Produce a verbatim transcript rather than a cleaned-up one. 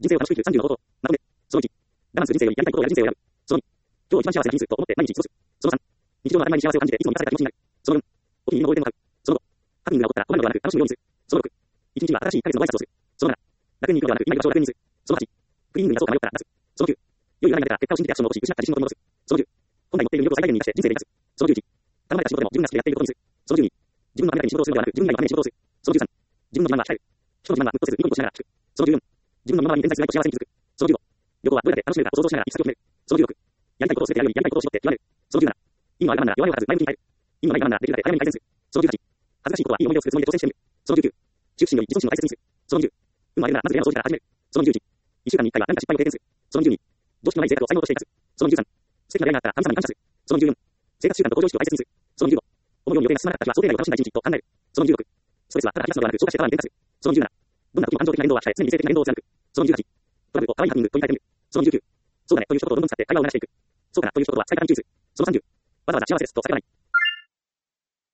人生を楽しく生きるさんじゅうの方法。まとめ。そのいち。我慢する人生よりやりたいことをやる人生を選ぶ。そのに。今日一番幸せな人数と思って毎日過ごす。そのさん。日常の曖昧に幸せを感じていつも満たされた気持ちになる。そのよん。お気に入りのゴールデンを買う。そのご。ハプニングが起こったら困るのではなく楽しむようにする。そのろく。一日には新しいいっかげつのご挨拶をする。そのなな。楽に行くのではなく今いる場所を楽園にする。そのはち。クリーニングに出そうか迷ったら出す。そのきゅう。良い占いが出たら結果を信じてアクションを起こし失った自信を取り戻す。そのじゅう。本来持っている魅力を最大限に出して人生で生かす。そのじゅういち。頼まれた仕事でも自分が好きでやっていることにする。そのじゅうに。自分のためだけに仕事をするのではなく自分以外のために仕事をする。そのじゅうさん。自分の自慢は鍛える。人の自慢はムッとせずニコニコしながら聞く。そのじゅうよん。自分の身の回りに点在する愛と幸せに気づく。そのじゅうご。旅行はどうやって楽しめるか想像しながら行き先を決める。そのじゅうろく。やりたいことをすべてやるようにやりたいことを絞って極める。そのじゅうなな。意味のある我慢なら弱いを張らず前向きに変える。意味のない我慢ならできるだけ早めに改善する。そのじゅうはち。恥ずかしいことはいい思い出を作るつもりで挑戦してみる。そのじゅうきゅう。羞恥心より自尊心を大切にする。そのにじゅう。運が悪いならまず部屋の掃除から始める。そのにじゅういち。いっしゅうかんにいっかいは何か失敗を経験する。そのにじゅうに。常識のない生活を才能として生かす。そのにじゅうさん。素敵な出会いがあったら神様に感謝する。そのにじゅうよん。生活習慣と向上意識を大切にする。そのにじゅうご。思うように予定が進まなかった日は想定内を楽しんだ一日と考える。そのにじゅうろく。ストレスはただ吐き出すのではなく消化して頭に伝達する。そのにじゅうなな。どんな時も感情的な言動は控え常に理性的な言動を貫く。そのにじゅうはち。トラブルを可愛いハプニングと言い換えてみる。そのにじゅうきゅう。そうだねという一言をどんどん使って会話を促していく。そうだなという一言は使い方に注意する。そのさんじゅう。わざわざ幸せですと叫ばない。